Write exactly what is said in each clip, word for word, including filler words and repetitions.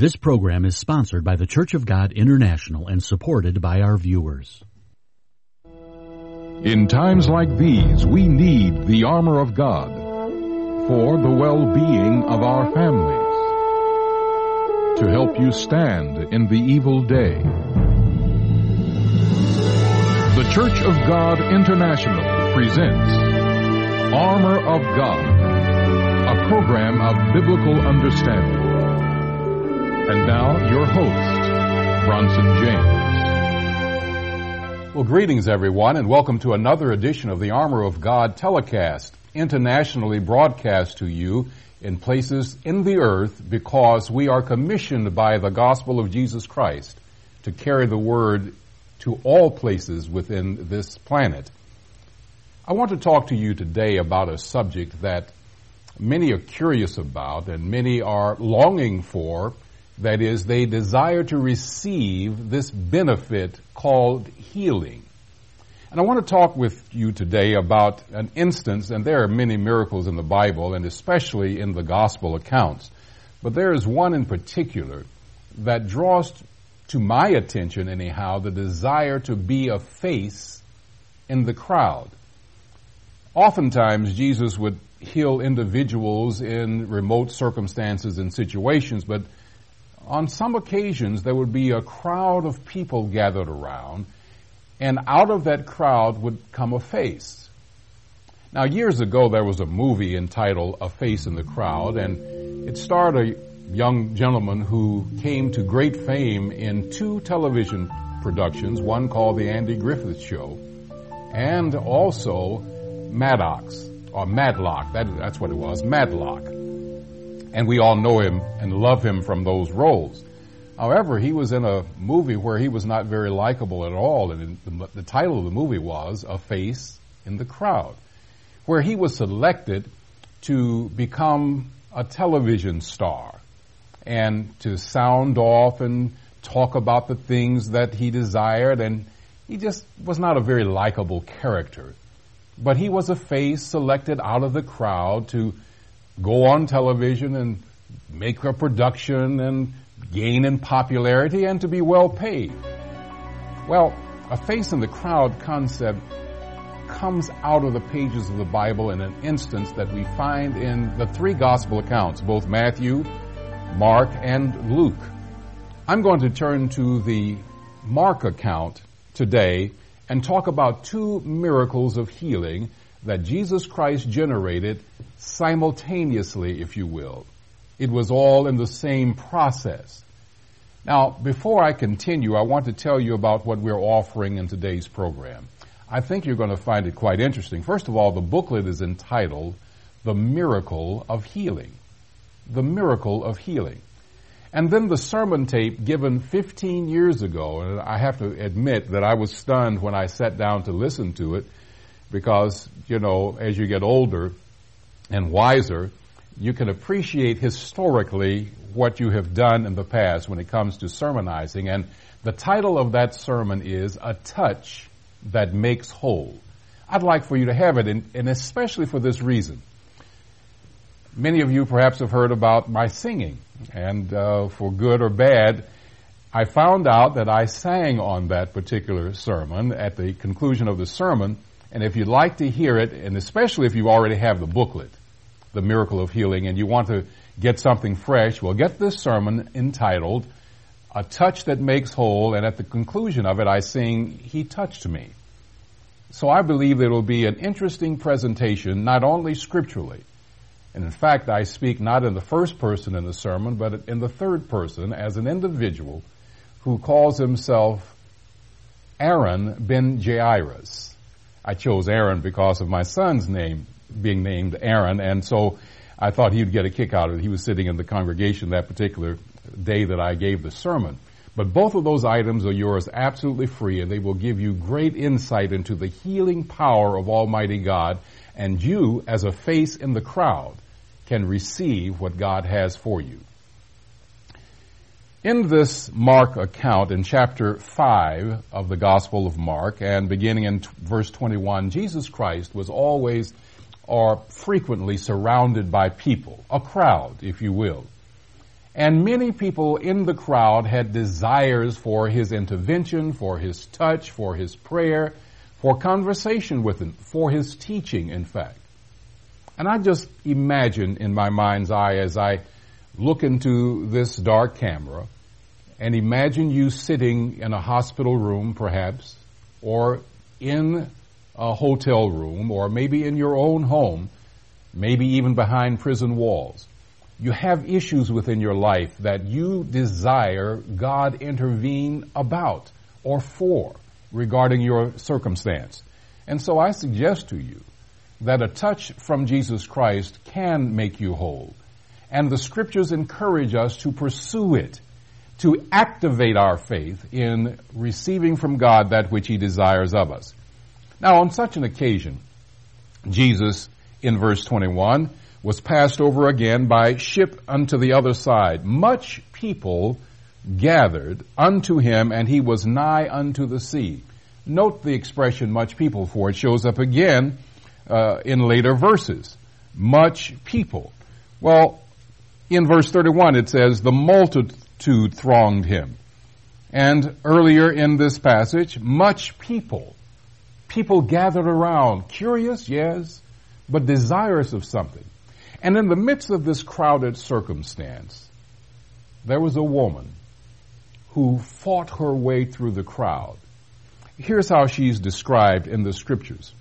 This program is sponsored by the Church of God International and supported by our viewers. In times like these, we need the armor of God for the well-being of our families, to help you stand in the evil day. The Church of God International presents Armor of God, a program of biblical understanding. And now, your host, Bronson James. Well, greetings, everyone, and welcome to another edition of the Armor of God telecast, internationally broadcast to you in places in the earth because we are commissioned by the gospel of Jesus Christ to carry the word to all places within this planet. I want to talk to you today about a subject that many are curious about and many are longing for. That is, they desire to receive this benefit called healing. And I want to talk with you today about an instance, and there are many miracles in the Bible, and especially in the gospel accounts. But there is one in particular that draws to my attention, anyhow, the desire to be a face in the crowd. Oftentimes, Jesus would heal individuals in remote circumstances and situations, but on some occasions, there would be a crowd of people gathered around, and out of that crowd would come a face. Now, years ago, there was a movie entitled A Face in the Crowd, and it starred a young gentleman who came to great fame in two television productions, one called The Andy Griffith Show, and also Maddox, or Matlock, that, that's what it was, Matlock. And we all know him and love him from those roles. However, he was in a movie where he was not very likable at all, and the, the title of the movie was A Face in the Crowd, where he was selected to become a television star and to sound off and talk about the things that he desired, and he just was not a very likable character. But he was a face selected out of the crowd to go on television and make a production and gain in popularity and to be well paid. Well, a face in the crowd concept comes out of the pages of the Bible in an instance that we find in the three gospel accounts, both Matthew, Mark, and Luke. I'm going to turn to the Mark account today and talk about two miracles of healing that Jesus Christ generated simultaneously, if you will. It was all in the same process. Now, before I continue, I want to tell you about what we're offering in today's program. I think you're going to find it quite interesting. First of all, the booklet is entitled The Miracle of Healing. The Miracle of Healing. And then the sermon tape given fifteen years ago, and I have to admit that I was stunned when I sat down to listen to it, because, you know, as you get older and wiser, you can appreciate historically what you have done in the past when it comes to sermonizing. And the title of that sermon is A Touch That Makes Whole. I'd like for you to have it, and, and especially for this reason. Many of you perhaps have heard about my singing, and uh, for good or bad, I found out that I sang on that particular sermon at the conclusion of the sermon. And if you'd like to hear it, and especially if you already have the booklet, The Miracle of Healing, and you want to get something fresh, well, get this sermon entitled, A Touch That Makes Whole, and at the conclusion of it, I sing, He Touched Me. So I believe it will be an interesting presentation, not only scripturally, and in fact, I speak not in the first person in the sermon, but in the third person as an individual who calls himself Aaron ben Jairus. I chose Aaron because of my son's name being named Aaron, and so I thought he'd get a kick out of it. He was sitting in the congregation that particular day that I gave the sermon. But both of those items are yours absolutely free, and they will give you great insight into the healing power of Almighty God, and you, as a face in the crowd, can receive what God has for you. In this Mark account, in chapter five of the Gospel of Mark, and beginning in t- verse twenty-one, Jesus Christ was always or frequently surrounded by people, a crowd, if you will. And many people in the crowd had desires for his intervention, for his touch, for his prayer, for conversation with him, for his teaching, in fact. And I just imagine in my mind's eye as I look into this dark camera and imagine you sitting in a hospital room, perhaps, or in a hotel room, or maybe in your own home, maybe even behind prison walls. You have issues within your life that you desire God intervene about or for regarding your circumstance. And so I suggest to you that a touch from Jesus Christ can make you whole. And the scriptures encourage us to pursue it, to activate our faith in receiving from God that which he desires of us. Now, on such an occasion, Jesus, in verse twenty-one, was passed over again by ship unto the other side. Much people gathered unto him, and he was nigh unto the sea. Note the expression much people, for it shows up again uh, in later verses. Much people. Well, in verse thirty-one it says, the multitude thronged him. And earlier in this passage, much people. People gathered around, curious, yes, but desirous of something. And in the midst of this crowded circumstance, there was a woman who fought her way through the crowd. Here's how she's described in the scriptures.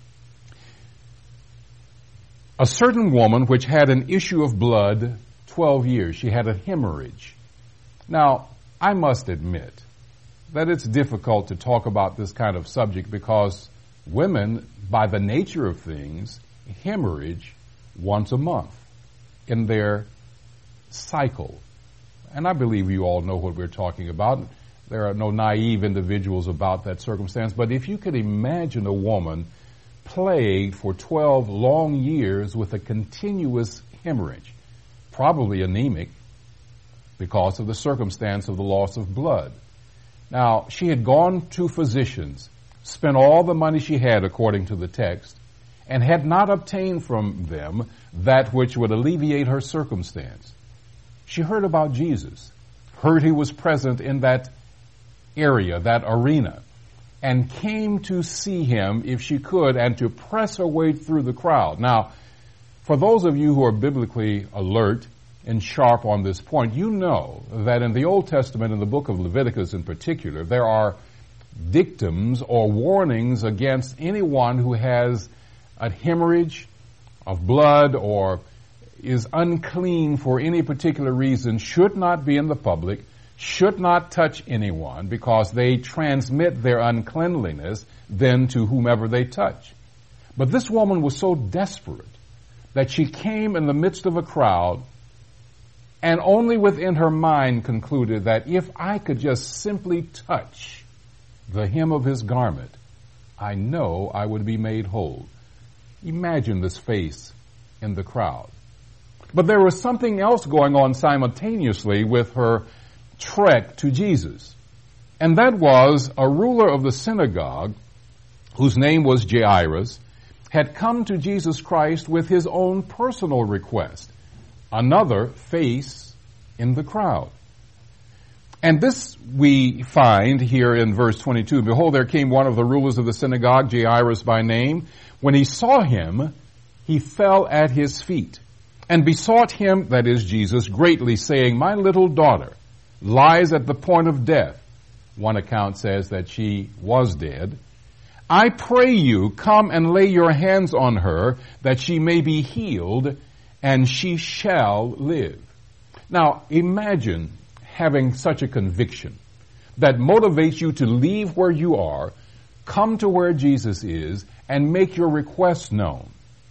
A certain woman which had an issue of blood twelve years. She had a hemorrhage. Now, I must admit that it's difficult to talk about this kind of subject because women, by the nature of things, hemorrhage once a month in their cycle. And I believe you all know what we're talking about. There are no naive individuals about that circumstance. But if you could imagine a woman plagued for twelve long years with a continuous hemorrhage, probably anemic because of the circumstance of the loss of blood. Now, she had gone to physicians, spent all the money she had according to the text, and had not obtained from them that which would alleviate her circumstance. She heard about Jesus, heard he was present in that area, that arena, and came to see him if she could and to press her way through the crowd. Now, for those of you who are biblically alert and sharp on this point, you know that in the Old Testament, in the book of Leviticus in particular, there are dictums or warnings against anyone who has a hemorrhage of blood or is unclean for any particular reason, should not be in the public, should not touch anyone because they transmit their uncleanliness then to whomever they touch. But this woman was so desperate that she came in the midst of a crowd and only within her mind concluded that if I could just simply touch the hem of his garment, I know I would be made whole. Imagine this face in the crowd. But there was something else going on simultaneously with her trek to Jesus. And that was a ruler of the synagogue, whose name was Jairus, had come to Jesus Christ with his own personal request. Another face in the crowd. And this we find here in verse twenty-two. Behold, there came one of the rulers of the synagogue, Jairus by name. When he saw him, he fell at his feet and besought him, that is Jesus, greatly, saying, my little daughter lies at the point of death. One account says that she was dead. I pray you, come and lay your hands on her, that she may be healed, and she shall live. Now, imagine having such a conviction that motivates you to leave where you are, come to where Jesus is, and make your request known.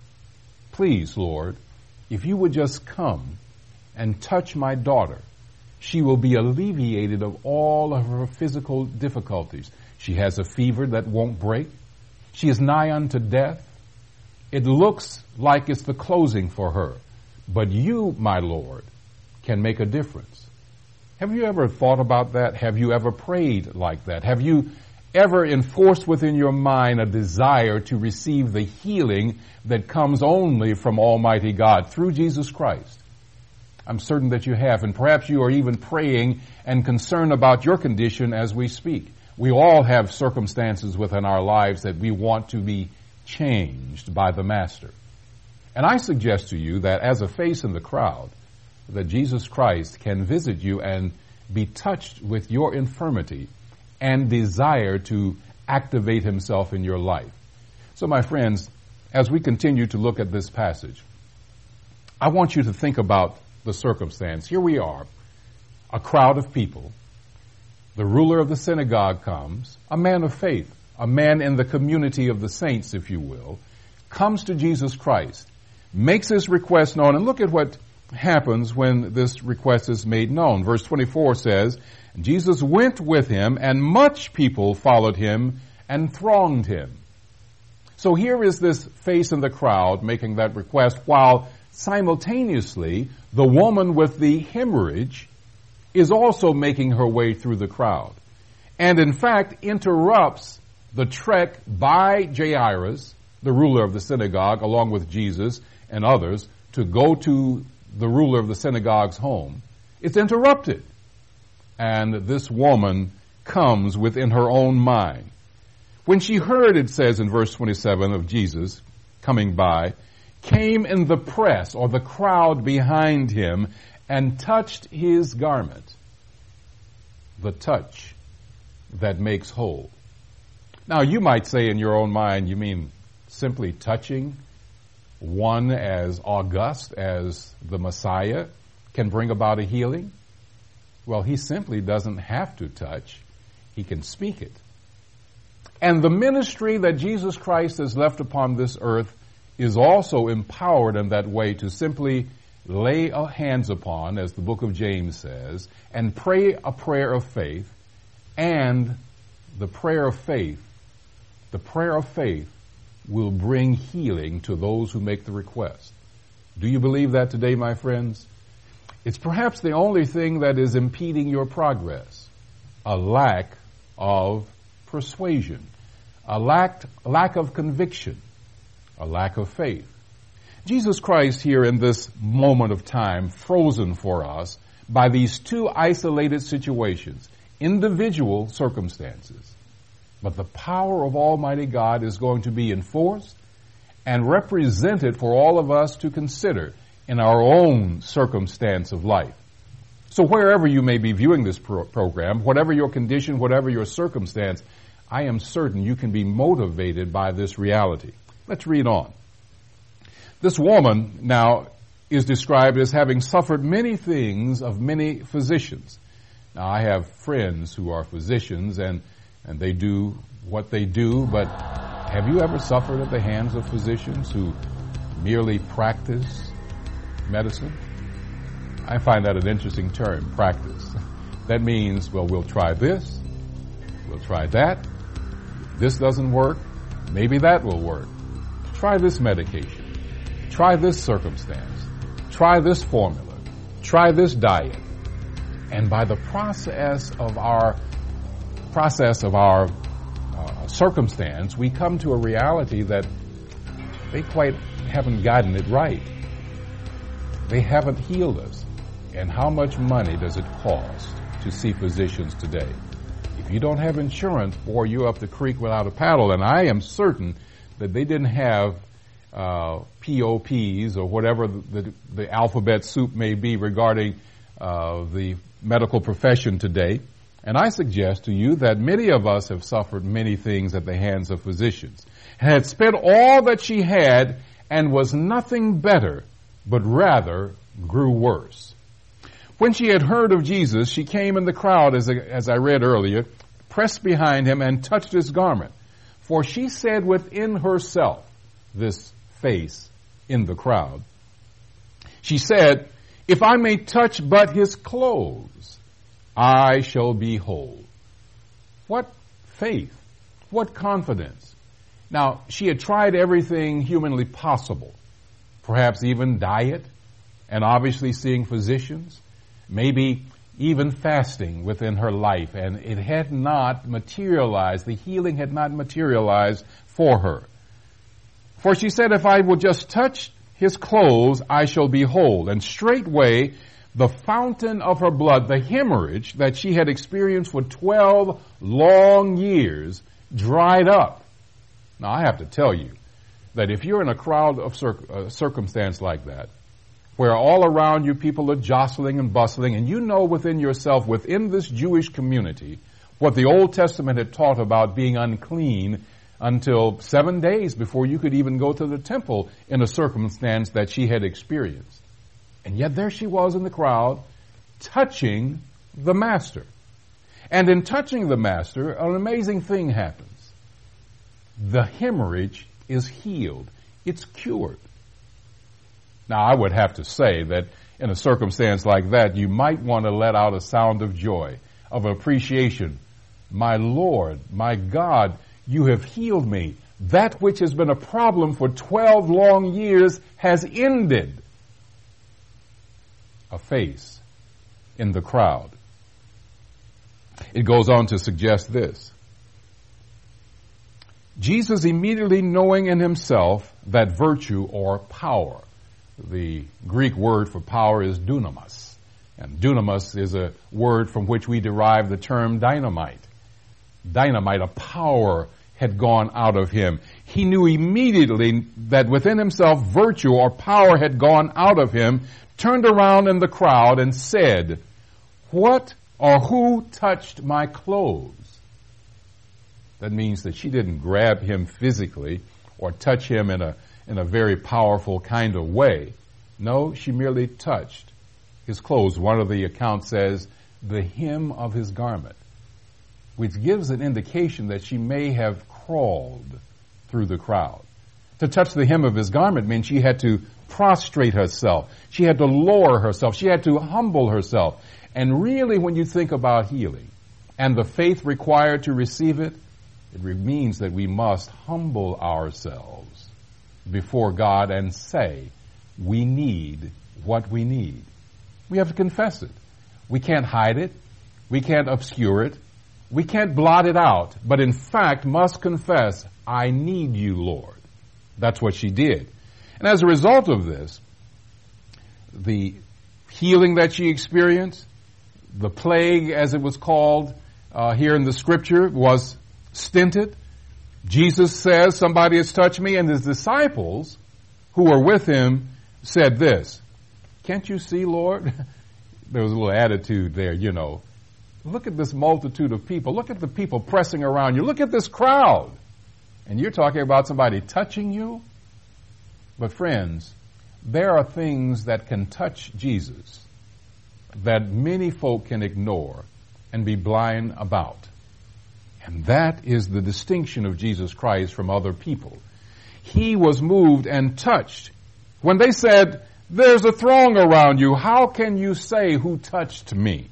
Please, Lord, if you would just come and touch my daughter, she will be alleviated of all of her physical difficulties. She has a fever that won't break. She is nigh unto death. It looks like it's the closing for her. But you, my Lord, can make a difference. Have you ever thought about that? Have you ever prayed like that? Have you ever enforced within your mind a desire to receive the healing that comes only from Almighty God through Jesus Christ? I'm certain that you have, and perhaps you are even praying and concerned about your condition as we speak. We all have circumstances within our lives that we want to be changed by the Master. And I suggest to you that as a face in the crowd, that Jesus Christ can visit you and be touched with your infirmity and desire to activate himself in your life. So my friends, as we continue to look at this passage, I want you to think about the circumstance. Here we are, a crowd of people. The ruler of the synagogue comes, a man of faith, a man in the community of the saints, if you will, comes to Jesus Christ, makes his request known, and look at what happens when this request is made known. Verse twenty-four says, Jesus went with him, and much people followed him and thronged him. So here is this face in the crowd making that request, while simultaneously the woman with the hemorrhage is also making her way through the crowd, and in fact interrupts the trek by Jairus, the ruler of the synagogue, along with Jesus and others, to go to the ruler of the synagogue's home. It's interrupted. And this woman comes within her own mind. When she heard, it says in verse twenty-seven, of Jesus coming by, came in the press, or the crowd behind him, and touched his garment. The touch that makes whole. Now, you might say in your own mind, you mean simply touching one as august as the Messiah can bring about a healing? Well, he simply doesn't have to touch. He can speak it. And the ministry that Jesus Christ has left upon this earth is also empowered in that way to simply lay hands upon, as the book of James says, and pray a prayer of faith. And the prayer of faith, the prayer of faith will bring healing to those who make the request. Do you believe that today, my friends? It's perhaps the only thing that is impeding your progress. A lack of persuasion, a lack, lack of conviction, a lack of faith. Jesus Christ here in this moment of time, frozen for us by these two isolated situations, individual circumstances. But the power of Almighty God is going to be enforced and represented for all of us to consider in our own circumstance of life. So wherever you may be viewing this pro- program, whatever your condition, whatever your circumstance, I am certain you can be motivated by this reality. Let's read on. This woman now is described as having suffered many things of many physicians. Now, I have friends who are physicians, and, and they do what they do, but have you ever suffered at the hands of physicians who merely practice medicine? I find that an interesting term, practice. That means, well, we'll try this, we'll try that. This doesn't work, maybe that will work. Try this medication. Try this circumstance. Try this formula. Try this diet. And by the process of our process of our uh, circumstance, we come to a reality that they quite haven't gotten it right. They haven't healed us. And how much money does it cost to see physicians today? If you don't have insurance, boy, you're up the creek without a paddle. And I am certain that they didn't have uh, P O Ps or whatever the, the, the alphabet soup may be regarding uh, the medical profession today. And I suggest to you that many of us have suffered many things at the hands of physicians, had spent all that she had and was nothing better, but rather grew worse. When she had heard of Jesus, she came in the crowd, as I, as I read earlier, pressed behind him and touched his garment. For she said within herself, this face in the crowd, she said, if I may touch but his clothes, I shall be whole. What faith, what confidence. Now, she had tried everything humanly possible, perhaps even diet, and obviously seeing physicians, maybe even fasting within her life, and it had not materialized. The healing had not materialized for her. For she said, if I will just touch his clothes, I shall be whole. And straightway the fountain of her blood, the hemorrhage that she had experienced for twelve long years, dried up. Now, I have to tell you that if you're in a crowd of circ- uh, circumstance like that, where all around you people are jostling and bustling, and you know within yourself, within this Jewish community, what the Old Testament had taught about being unclean until seven days before you could even go to the temple in a circumstance that she had experienced. And yet there she was in the crowd, touching the Master. And in touching the Master, an amazing thing happens. The hemorrhage is healed. It's cured. Now, I would have to say that in a circumstance like that, you might want to let out a sound of joy, of appreciation. My Lord, my God, you have healed me. That which has been a problem for twelve long years has ended. A face in the crowd. It goes on to suggest this. Jesus, immediately knowing in himself that virtue or power, the Greek word for power is dunamis, and dunamis is a word from which we derive the term dynamite. Dynamite, a power had gone out of him. He knew immediately that within himself virtue or power had gone out of him, turned around in the crowd and said, "What or who touched my clothes?" That means that she didn't grab him physically or touch him in a in a very powerful kind of way. No, she merely touched his clothes. One of the accounts says, the hem of his garment, which gives an indication that she may have crawled through the crowd. To touch the hem of his garment means she had to prostrate herself. She had to lower herself. She had to humble herself. And really, when you think about healing and the faith required to receive it, it means that we must humble ourselves before God and say, we need what we need. We have to confess it. We can't hide it. We can't obscure it. We can't blot it out, but in fact must confess, I need you, Lord. That's what she did. And as a result of this, the healing that she experienced, the plague, as it was called uh, here in the scripture, was stinted. Jesus says, somebody has touched me, and his disciples who were with him said this, can't you see, Lord? There was a little attitude there, you know. Look at this multitude of people. Look at the people pressing around you. Look at this crowd. And you're talking about somebody touching you? But friends, there are things that can touch Jesus that many folk can ignore and be blind about. And that is the distinction of Jesus Christ from other people. He was moved and touched. When they said, there's a throng around you, how can you say who touched me?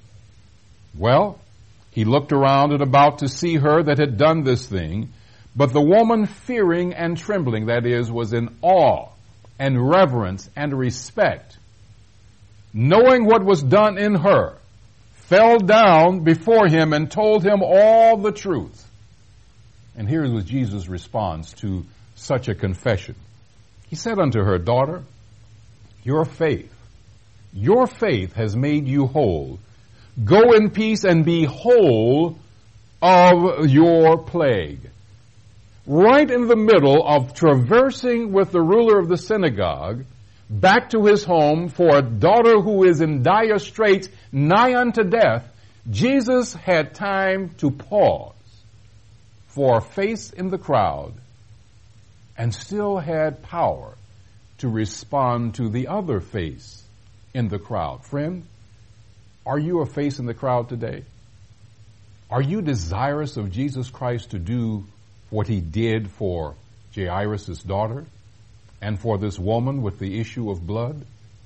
Well, he looked around and about to see her that had done this thing, but the woman fearing and trembling, that is, was in awe and reverence and respect, knowing what was done in her, fell down before him and told him all the truth. And here was Jesus' response to such a confession. He said unto her, daughter, your faith, your faith has made you whole. Go in peace and be whole of your plague. Right in the middle of traversing with the ruler of the synagogue back to his home for a daughter who is in dire straits, nigh unto death, Jesus had time to pause for a face in the crowd and still had power to respond to the other face in the crowd. Friend, are you a face in the crowd today? Are you desirous of Jesus Christ to do what he did for Jairus' daughter and for this woman with the issue of blood?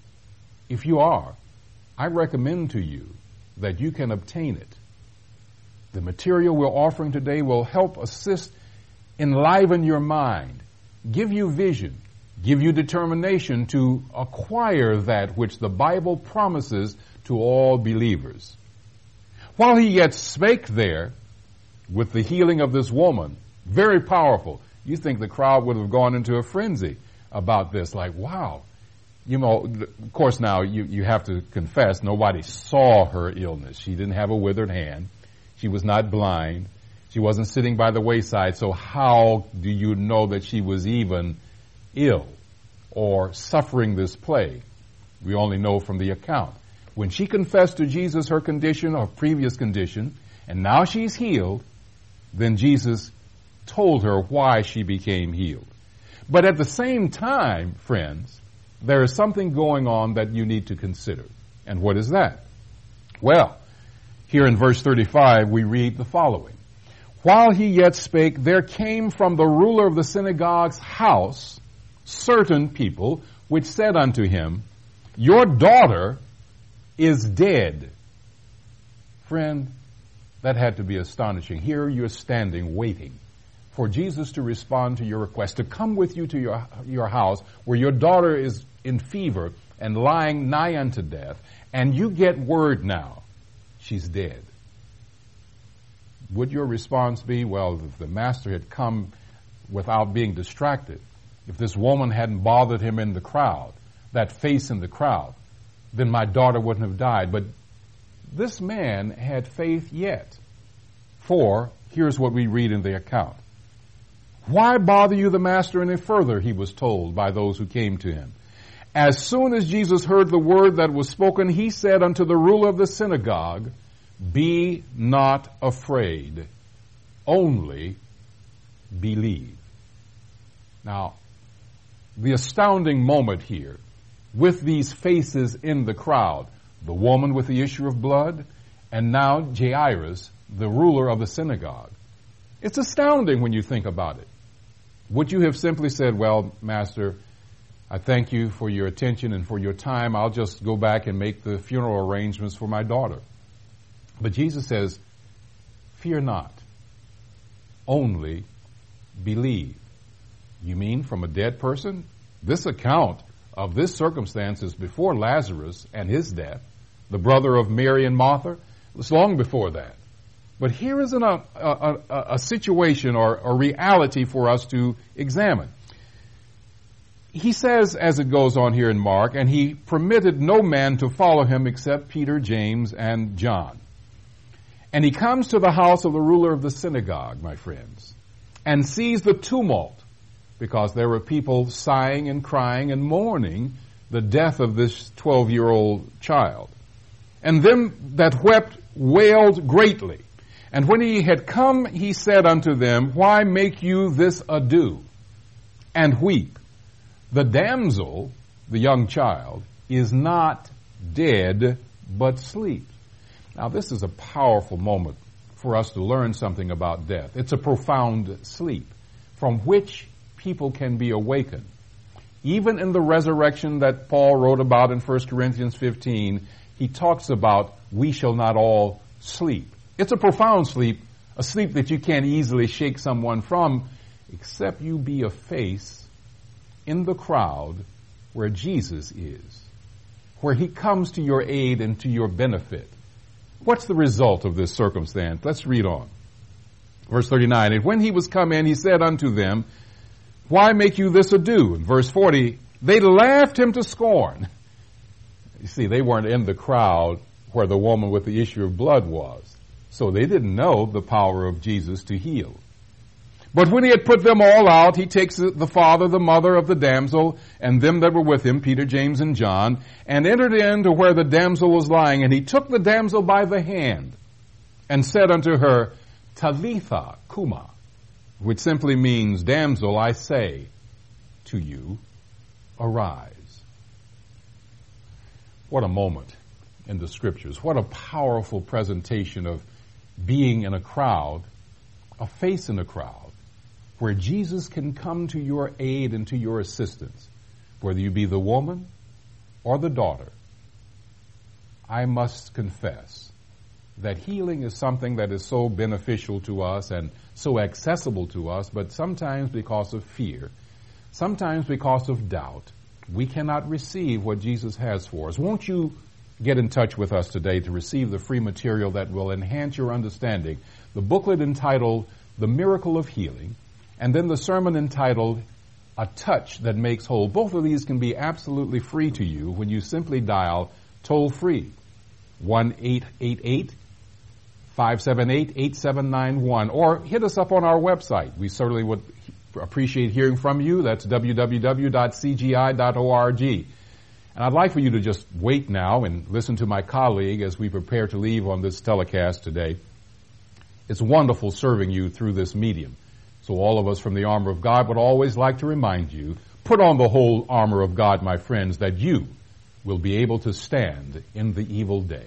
If you are, I recommend to you that you can obtain it. The material we're offering today will help assist, enliven your mind, give you vision, give you determination to acquire that which the Bible promises to all believers. While he yet spake there with the healing of this woman, very powerful. You think the crowd would have gone into a frenzy about this, like, wow, You know, of course now you, you have to confess, nobody saw her illness. She didn't have a withered hand. She was not blind. She wasn't sitting by the wayside. So how do you know that she was even ill or suffering this plague? We only know from the account. When she confessed to Jesus her condition, her previous condition, and now she's healed, then Jesus told her why she became healed. But at the same time, friends, there is something going on that you need to consider. And what is that? Well, here in verse thirty-five, we read the following. While he yet spake, there came from the ruler of the synagogue's house certain people which said unto him, Your daughter is dead. Friend, that had to be astonishing. Here you're standing waiting for Jesus to respond to your request, to come with you to your, your house where your daughter is in fever and lying nigh unto death, and you get word now, she's dead. Would your response be, well, if the master had come without being distracted, if this woman hadn't bothered him in the crowd, that face in the crowd, then my daughter wouldn't have died. But this man had faith yet. For, here's what we read in the account. Why bother you the master any further, he was told by those who came to him. As soon as Jesus heard the word that was spoken, he said unto the ruler of the synagogue, Be not afraid, only believe. Now, the astounding moment here, with these faces in the crowd, the woman with the issue of blood, and now Jairus, the ruler of the synagogue. It's astounding when you think about it. Would you have simply said, well, Master, I thank you for your attention and for your time. I'll just go back and make the funeral arrangements for my daughter. But Jesus says, fear not, only believe. You mean from a dead person? This account of this circumstance is before Lazarus and his death, the brother of Mary and Martha. It's long before that. But here is an, a, a, a situation or a reality for us to examine. He says, as it goes on here in Mark, and he permitted no man to follow him except Peter, James, and John. And he comes to the house of the ruler of the synagogue, my friends, and sees the tumult, because there were people sighing and crying and mourning the death of this twelve-year-old child. And them that wept wailed greatly. And when he had come, he said unto them, Why make you this ado, and weep? The damsel, the young child, is not dead, but sleeps. Now, this is a powerful moment for us to learn something about death. It's a profound sleep from which people can be awakened. Even in the resurrection that Paul wrote about in First Corinthians fifteen, he talks about we shall not all sleep. It's a profound sleep, a sleep that you can't easily shake someone from, except you be a face in the crowd where Jesus is, where he comes to your aid and to your benefit. What's the result of this circumstance? Let's read on. Verse thirty-nine, And when he was come in, he said unto them, Why make you this ado? In verse forty, they laughed him to scorn. You see, they weren't in the crowd where the woman with the issue of blood was. So they didn't know the power of Jesus to heal. But when he had put them all out, he takes the father, the mother of the damsel, and them that were with him, Peter, James, and John, and entered into where the damsel was lying. And he took the damsel by the hand and said unto her, Talitha Kuma, which simply means, Damsel, I say to you, arise. What a moment in the scriptures. What a powerful presentation of being in a crowd, a face in a crowd, where Jesus can come to your aid and to your assistance, whether you be the woman or the daughter. I must confess that healing is something that is so beneficial to us and so accessible to us, but sometimes because of fear, sometimes because of doubt, we cannot receive what Jesus has for us. Won't you get in touch with us today to receive the free material that will enhance your understanding? The booklet entitled The Miracle of Healing, and then the sermon entitled A touch that makes whole. Both of these can be absolutely free to you when you simply dial toll-free one eight eight eight, five seven eight, eight seven nine one, or hit us up on our website. We certainly would appreciate hearing from you. That's w w w dot c g i dot org. And I'd like for you to just wait now and listen to my colleague as we prepare to leave on this telecast today. It's wonderful serving you through this medium. So all of us from the Armor of God would always like to remind you, put on the whole armor of God, my friends, that you will be able to stand in the evil day.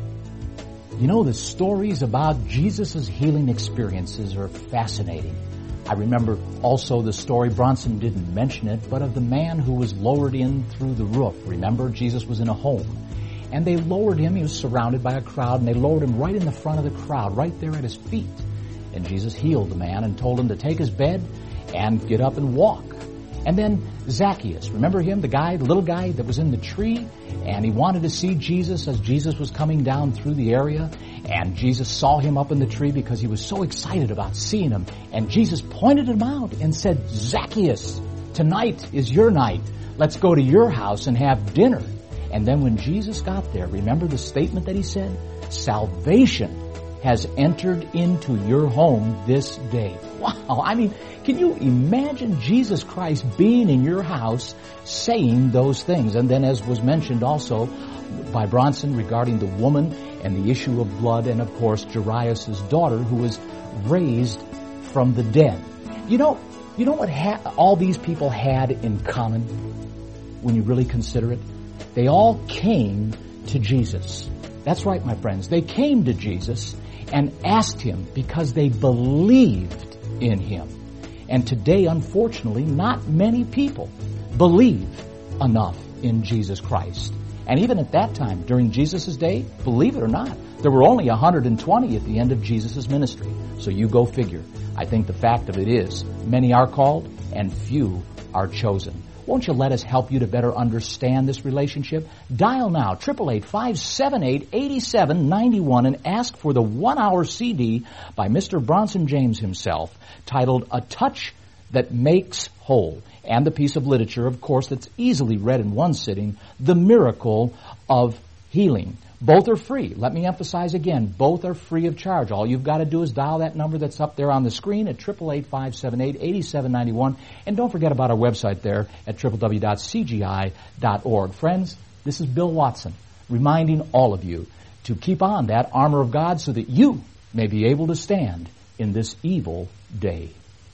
You know, the stories about Jesus' healing experiences are fascinating. I remember also the story, Bronson didn't mention it, but of the man who was lowered in through the roof. Remember, Jesus was in a home. And they lowered him, he was surrounded by a crowd, and they lowered him right in the front of the crowd, right there at his feet. And Jesus healed the man and told him to take his bed and get up and walk. And then Zacchaeus, remember him, the guy, the little guy that was in the tree? And he wanted to see Jesus as Jesus was coming down through the area. And Jesus saw him up in the tree because he was so excited about seeing him. And Jesus pointed him out and said, Zacchaeus, tonight is your night. Let's go to your house and have dinner. And then when Jesus got there, remember the statement that he said? Salvation has entered into your home this day. Wow, I mean, can you imagine Jesus Christ being in your house saying those things? And then as was mentioned also by Bronson regarding the woman and the issue of blood, and of course Jairus' daughter who was raised from the dead. You know, you know what ha- all these people had in common when you really consider it? They all came to Jesus. That's right, my friends. They came to Jesus and asked him because they believed in him. And today, unfortunately, not many people believe enough in Jesus Christ. And even at that time, during Jesus' day, believe it or not, there were only one hundred twenty at the end of Jesus' ministry. So you go figure. I think the fact of it is, many are called and few are chosen. Won't you let us help you to better understand this relationship? Dial now, eight eight eight, five seven eight, eight seven nine one, and ask for the one-hour C D by Mister Bronson James himself, titled A Touch That Makes Whole, and the piece of literature, of course, that's easily read in one sitting, The Miracle of Healing. Both are free. Let me emphasize again, both are free of charge. All you've got to do is dial that number that's up there on the screen at eight eight eight, five seven eight, eight seven nine one. And don't forget about our website there at w w w dot c g i dot org. Friends, this is Bill Watson reminding all of you to keep on that armor of God so that you may be able to stand in this evil day.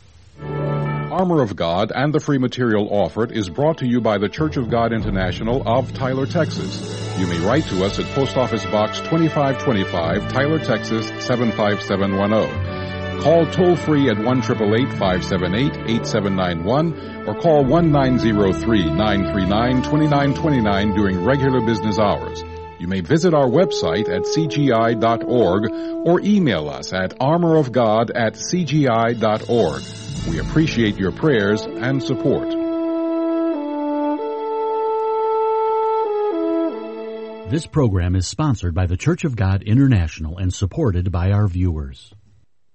Armor of God and the free material offered is brought to you by the Church of God International of Tyler, Texas. You may write to us at Post Office Box twenty-five twenty-five, Tyler, Texas seven five seven one zero. Call toll-free at one eight eight eight, five seven eight, eight seven nine one or call one nine zero three, nine three nine, two nine two nine during regular business hours. You may visit our website at c g i dot org or email us at armorofgod at c g i dot org. We appreciate your prayers and support. This program is sponsored by the Church of God International and supported by our viewers.